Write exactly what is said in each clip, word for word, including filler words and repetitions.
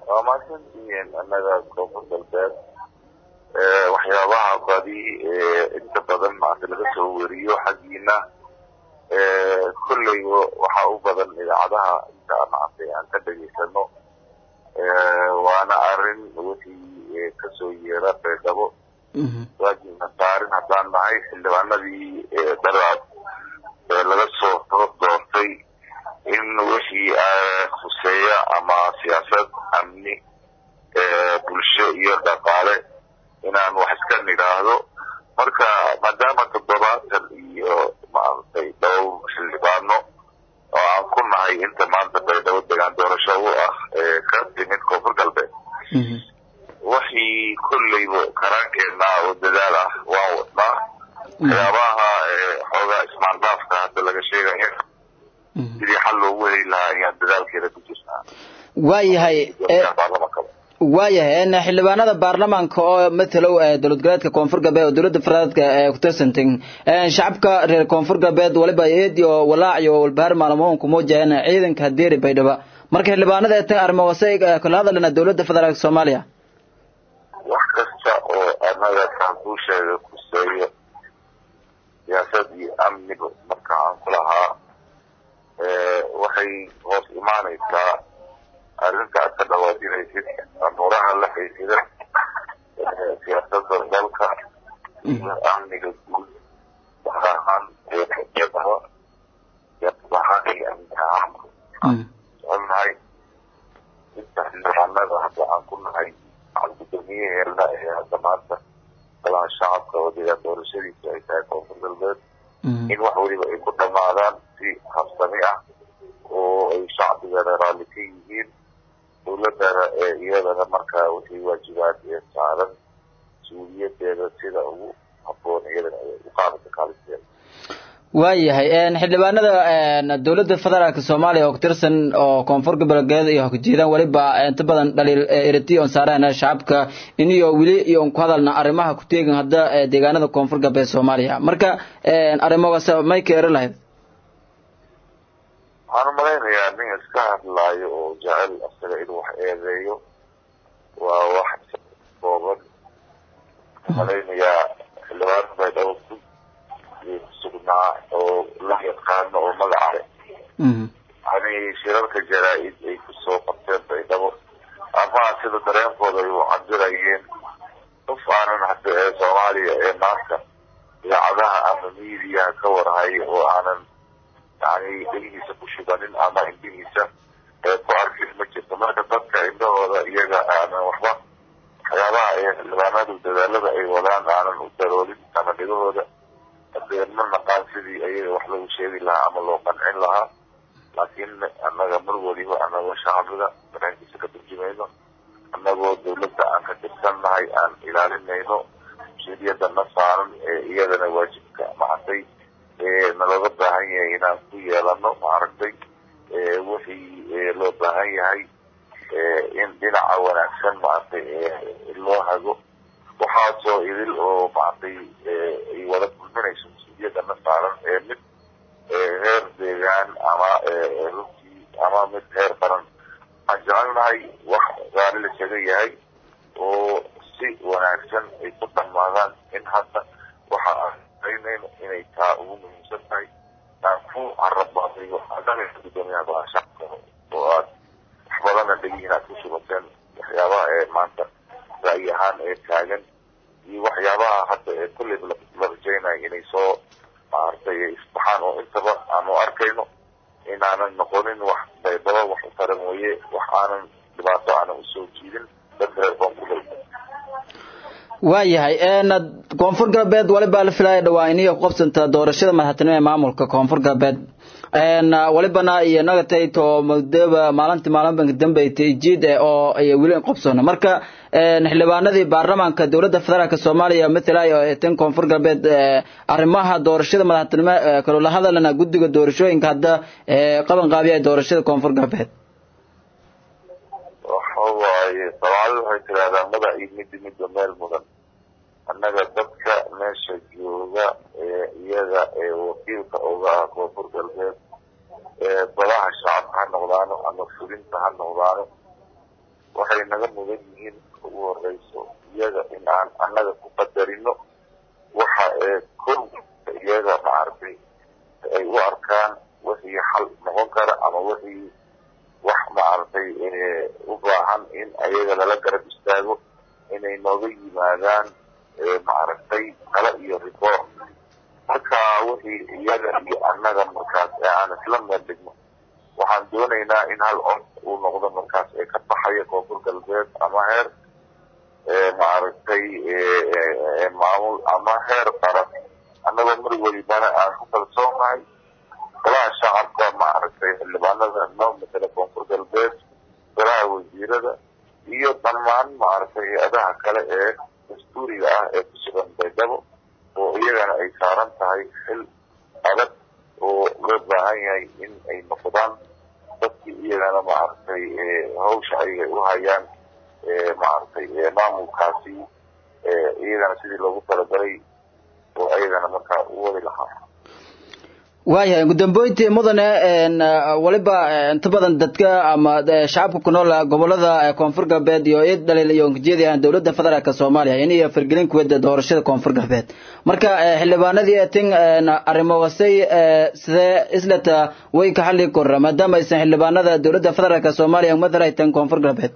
وما كنتين أننا كوفر بالباب وحيابها قدي انت بدل مع تلغس وريو حقينا كل وحاو بدل إذا عدها انت معطي أنت بجي سنو وانا أرن وفي كسويرة بيدابو واجي نتعرن هدان معي اللي وانا دي درعب لغس دورتي إن وشي خصية أما سياسات أمني بلشة يردقالي inaan wax iska nidhaahdo marka maadaama toddobaatan iyo maartay dhowr xildhibaano oo aan ku nahay inta maanta baydhabo degaan doorasho u ah ee ka timid koonfur galbeed wixii kullayba karaankeena oo dadaal ah waan wadnaa waxyaabaha xoogaa ismaandaafka hadda laga sheegaya sidii xal loogu heli lahaa ayaan dadaalkeeda ku jirnaa waayahay waayahay in xildhibaanada baarlamaanka oo matalow dowlad goboleedka koonfur galbeed oo dowladda federaalka ee ku tirsantin shacabka reer koonfur galbeed waliba eediyo walaac iyo walbaar maalmoon ku muujayeen ciidanka hadeeri baydhaba marka xildhibaanada ay tahay arrimo wasay kala hadalna dowladda federaalka Soomaaliya wax kasta oo anaga ka ku sheegay ku seeyo siyaasadii amniga marka aan kulahaa ee waxay hoos imaanaysaa arrinta ka dhawaadinaysid amuraha la xiriira siyaasadda dalka iyo amniga guud waxaan eedaha waxaan ay amniga والله inta xildhibaanada hadda aan ku nahay gudoomiyaheena ee hadda maanta golaha shacabka oo deegaan doorashadiisa ay tahay koonfur galbeed in wax weliba ay ku dhamaadaan si habsami ah oo ay shacbigana raalli ka yihiin dowladana ee iyadana markaa wixii waajibaad ee saaran mas-uuliyadeeda sida ugu habboon iyadana ay u qaadata kaalinteeda waayahay een xildhibaanada een dawladda federaalka Soomaaliya oo tirsan oo koonfur galbeed iyo hoggaanka waliba inta badan dhaliil iriti oo saarana shacabka iniyo wili iyo ku hadalna arimaha ku teegan hadda deegaanada koonfur galbeed Soomaaliya marka een arimahaas may ka erlahayd waxaan maleynayaa nin iska hadlaayo oo jecel asaga inuu wax eedeeyo waa wax kooban maleynayaa xildhibaan bay dhawrtu sugnaa oo la yaqaano oo magaca yani shirarka jaraa'id ay kusoo qabteen baydhabo ama sida dareenkooda ay u cabirayeen qof aanan hadda ee Soomaaliya ee maanta idaacadaha ama miidiyaha ka warhayo oo aanan yani dhigiisa ku shubanin ama indhihiisa ee ku arkin ma jirto marka dadka indhahooda iyaga aanan waxba waxyaabaha ee xildhibaanadu dadaalada ay wadaan aanan u daroolin ama dhigahooda ما نقال سيدي أي واحد وشيء لها عمل وقنع لها لكن أنا جمر وليه أنا وشعبنا بنعيش سكت الجميلة أنا ودولة أن كتبنا معي أن إلى النينو سيدي هذا النصار يدنا واجب معطي نلقى بهاي هنا في لانه معرضي وفي لو بهاي هاي إن دينا عوانا أحسن معطي الله هذا وحاصل إذا أو معطي يولد كلنا يدا مثلا مد غير ديان أما روكي أما مد غير فرن أجعلنا هاي واحد غير الشيء هاي وسي ونعكسن يقطع معنا إن حتى واحد أينين إن يتاؤوا من مسافة نفو عرب بعضي وهذا في الدنيا بقى شق وقت حفظنا بيجينا كشوفين وحيابا ما أنت رأيهان كائن وحيابا حتى كل بلغجينا يعني سو maartay isbaxaan oo intaba aanu arkayno in aanan noqonin wax baydaba wax taran weeye wax aanan dhibaato aan u soo jiidin dadka koonfur waayahay een koonfur galbeed waliba la filayo dhawaan iyo qabsanta doorashada madaxtinimada ee maamulka koonfur galbeed een walibana iyo nagatay to mudaba maalintii maalin bank dambeeyay jiid oo ay wili qabsano marka een xildhibaanadii baarlamaanka dawladda federaalka Soomaaliya matalayo ee tan koonfur galbeed arimaha doorashada madaxtinimada kala la hadalna guddiga doorashooyinka hadda ee qaban qaabiya doorashada koonfur galbeed waxa tawaal waxay tiraahdaa madax iyo mid mid meel mudan annaga dadka meesha jooga ee iyaga ee wakiilka uga ah koonfur galbeed ee balaha shacabka ha noqdaano ama fulinta ha noqdaano waxay naga mudan yihiin ugu horeyso iyaga in aan annaga ku qadarino waxa ee kow iyaga maaragtay ay u arkaan wixii xal noqon kara ama wixii wax maaragtay u baahan in ayaga lala garab istaago inay nooga yimaadaan maaragtay kala iyo report marka wixii iyaga iyo annaga markaas aan isla meel dhigno waxaan doonaynaa in hal cod uu noqdo markaas ee ka baxaya koonfur galbeed ama heer maaragtay maamul ama heer qaran annagoo mar walibana aan ku kalsoonahay golaha shacabka maaragtay xildhibaanada noo matala koonfur galbeed golaha wasiirada iyo dhammaan maaragtay hay-adaha kale ee dastuuriga ah ee ku sugan baydhabo oo iyagana ay saaran tahay xil adag oo loo baahan yahay in ay noqdaan dadkii iyagana maaragtay hawsha ayay u hayaan maaragtay maamulkaasi iyagana sidii loogu talagalay oo ayagana markaa u wadi lahaa waayahay ugu dambeyntii mudane waliba inta badan dadka ama shacabka ku nool gobolada koonfur galbeed iyo eed dhaliil iyo ujeedada dawladda federaalka Soomaaliya inay fargelin ku wada doorashada koonfur galbeed marka xildhibaanadii atin arrimo wasay sida islata way ka xalli kor maadaama ay xildhibaanada dawladda federaalka Soomaaliya madaxaytan koonfur galbeed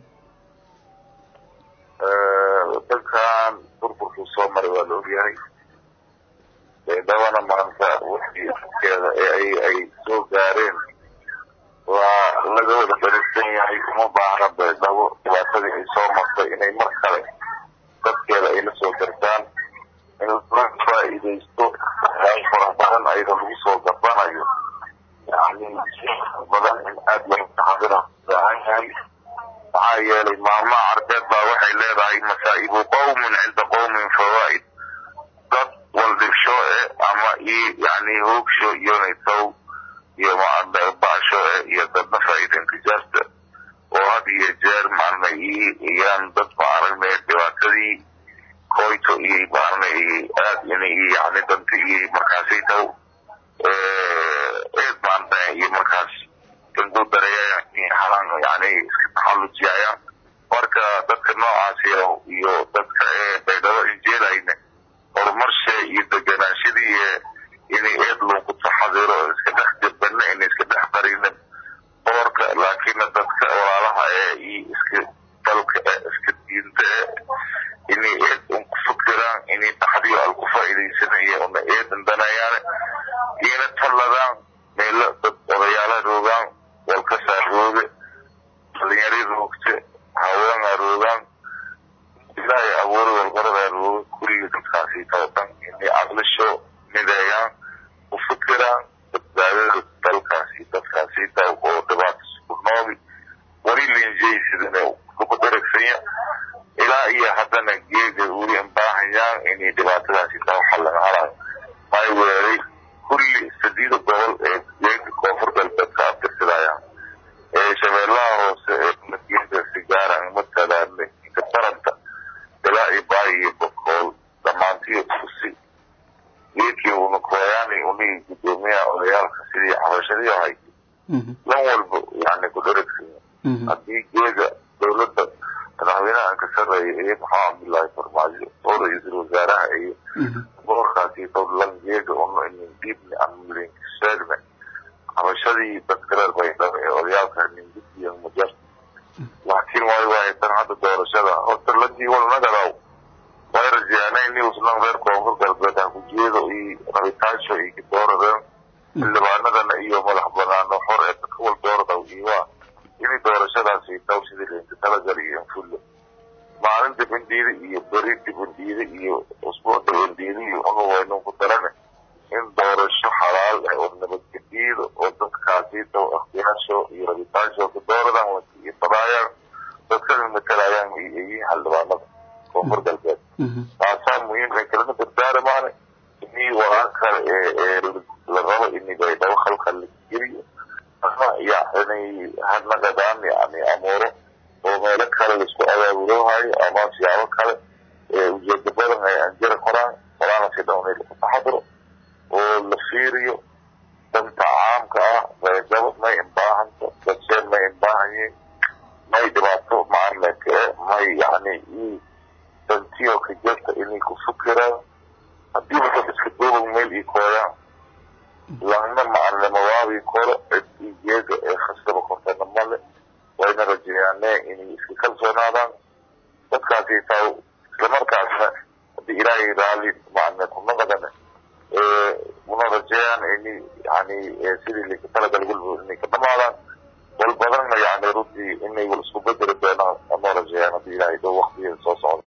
ee dadkan burburku Soomaaliya waa loo yahay dawana maanta wixii keeda ay ay soo gaareen waa laga wada fariisan yahay uma baahna baydhabo dhibaatadii ay soo martay inay mar kale dadkeeda ay la soo gartaan in la faa'iidaysto ay farabadan ayada lagu soo gabanayo yani badan in aad loo taxadiro baahan yahay maxaa yeelay maalmaha carbeed baa waxay leedahay masaa'ibu qawmin cinda qawmin fawaa'id dad والدشو اما اي يعني هوك شو يونيتو يما عند باشو يدنا فايدة انتجازة وهذه يجار معنا اي ايان ضد معنا دواتري كويتو اي معنا اي اد يعني اي يعني دنت اي مركزيتو ايه معنا اي مركز كندو دريا يعني حران يعني حلو جايا marka dadka noocaasi iyo dadka ee baydhabo injeelayna horumarsha iyo deganaanshaddii inay eed loogu taxadiro iska dhex jabana inay iska dhex qarinin boorka laakiin dadka walaalaha ee iska dalka iska diinta inay eed ku fikiraan inay taxadiyo al ku faa'iideysanayaan oo eed danayaan ina taladaan meel dad odayaala roogaan walka saaroobe dhalinyaro roogte haween roogaan ilaahay abuur walqarada rooga kuriga dadkaasi tawadan inay aqlisho midayaan u fikiraan badbaadada dalkaasi dadkaasi taa oo dhibaato ku nool wari linjaysidana ku daragsanaya ilaa iyo haddana geega weli baahayaan inay dhibaatadaasi taa xallan halaan may weeray kulli sadiida gobol ee geega koonfur galbeed ka abtirsadayaan ee shabeellaha hoose ee madiinada sigaaran matalaan inta taranta ilaa iyo baayo boqol dhammaantii tusi geedkii una kooyaani unii gudoomiyaha odayaalka sidii xabashadii ahayd lan walba yani ku dharagsiya haddii geega dawladda madaxweynaha aan ka sarreeya iyo maxamed abdullaahi farmaajo oo ra-iisul wasaaraha iyo boorkaasi lan geega una inin dhiibni amlinkiseegna xabashadii dadka reer baydhabo ee odayaalka ningisiya mujar laakiin way waay tan hadda doorashada horta ladii walnagadaw way rajaanay inay usnan reer koonfur galbeed aan ku jeedo iyo rabitaansho iyo dooradeen xildhibaanadana iyo madax banaano xor ee dadka wal dooradaw iyo waa inay doorashadaasi taw sidii laynta talagal iyo infullo maalin dibindiida iyo beri dibindiida iyo usbuuc dibindiida iyo unu waynu ku darane in doorasho xalaal ah oo nabadgediida oo dadkaasi taw ikhtiyaasho iyo rabitaansho ku dooradaan iyo fadaayaan dadka matalayaan iyo xildhibaanada koonfur galbeed taasaa muhiim ay kalama dardaaramaane inii waraa kale ee la rabo inay baydhabo khalkhal la geliyo يعني هالنقدان يعني أموره وما لك هذا الأسبوع هذا ولوهاي أما سيارة كله وجد بدن هاي أنجر القرآن قرآن سيدوني لكتحضره والفيريو تمتع عام كأه ويجابت ما ينباهن تبسير ما ينباهن ما يدبعته معنا ما يعني تنتيو كجلت إني كفكرة هدي وقت اسكدوه ميل إيكويا لأن مع المواوي كورة إيجاد خسر بقرطان مالي وإن رجعنا إني في كل سنة تذكرتي تاو لمركز بإلهي رالي مع أنكم نقدنا منرجعان إني يعني سيدي اللي كتلقى القلب إني كتمالا والبدن يعني ردي إني والسكوبة ربنا أنا رجعنا بإلهي دو وقتي الصوص